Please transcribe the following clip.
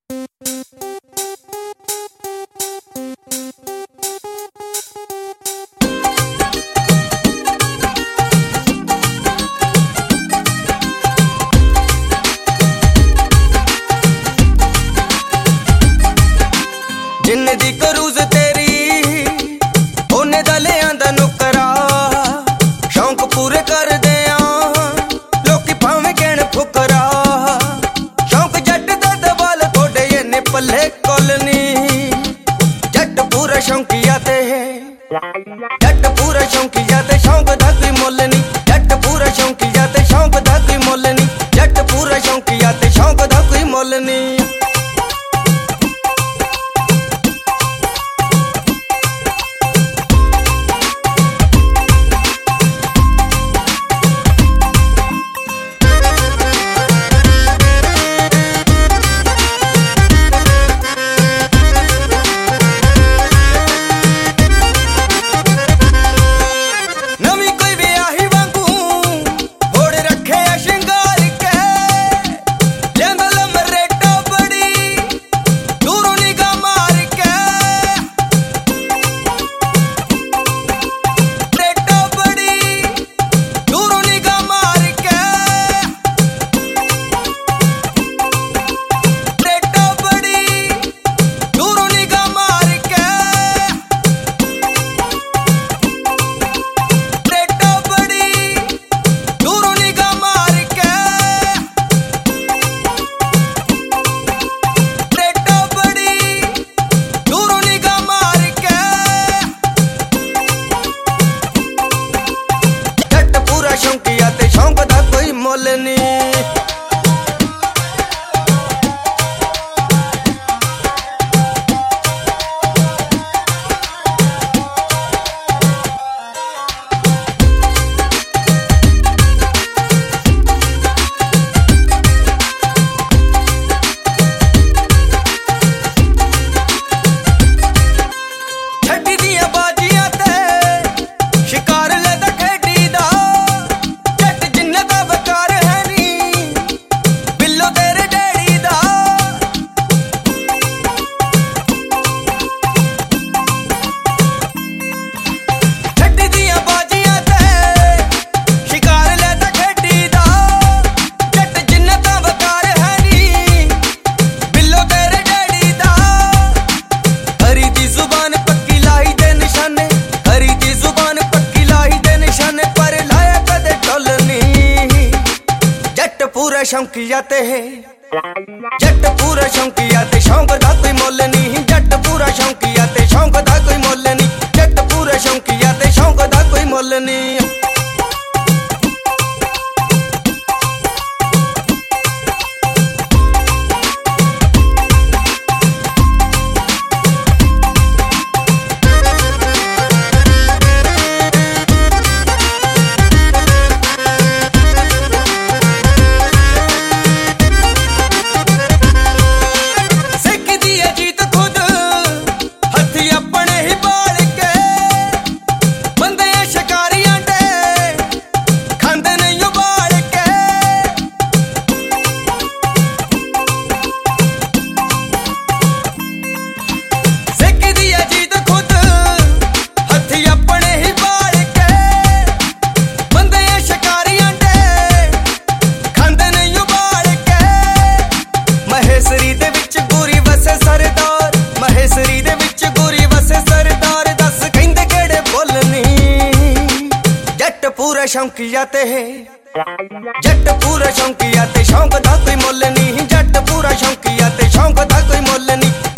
जिन्ने दी करूज तेरी ओने दा ले आंदा नुकरा शौक पूरे कर दिया लोकी भावें कहण फुकरा शौक जट दा दबाल थोड़े इन्ने पल्ले कोलनी जट पूरा शौकिया ते जट पूरा शौकिया ते शौक दा कोई मुल नहीं जट पूरा शौकिया ते शौक दा कोई मुल नहीं जट पूरा शौकिया ते शौक दा कोई मुल नहीं। शौकिया ते शौक दा कोई मुल नहीं। छड्डी दियां बाजियां ते शिकार लेदा खेडी दा पूरा शौकिया ते जट पूरा शौकिया ते शौक दा कोई मुल नहीं जट पूरा शौकिया ते शौक दा कोई मुल नहीं जट पूरा शौकिया ते शौक दा कोई मुल नहीं। ਮਹੇਸਰੀ ਦੇ ਵਿੱਚ ਗੋਰੀ ਵਸੇ ਸਰਦਾਰ ਮਹੇਸਰੀ ਦੇ ਵਿੱਚ ਗੋਰੀ ਵਸੇ ਸਰਦਾਰ ਦੱਸ ਕਹਿੰਦੇ ਕਿਹੜੇ ਬੋਲ ਨਹੀਂ ਜੱਟ ਪੂਰਾ ਸ਼ੌਕਿਆ ਤੇ ਜੱਟ ਪੂਰਾ ਸ਼ੌਕਿਆ ਤੇ ਸ਼ੌਕ ਦਾ ਕੋਈ ਮੁੱਲ ਨਹੀਂ ਜੱਟ ਪੂਰਾ ਸ਼ੌਕਿਆ ਤੇ ਸ਼ੌਕ ਦਾ ਕੋਈ ਮੁੱਲ ਨਹੀਂ।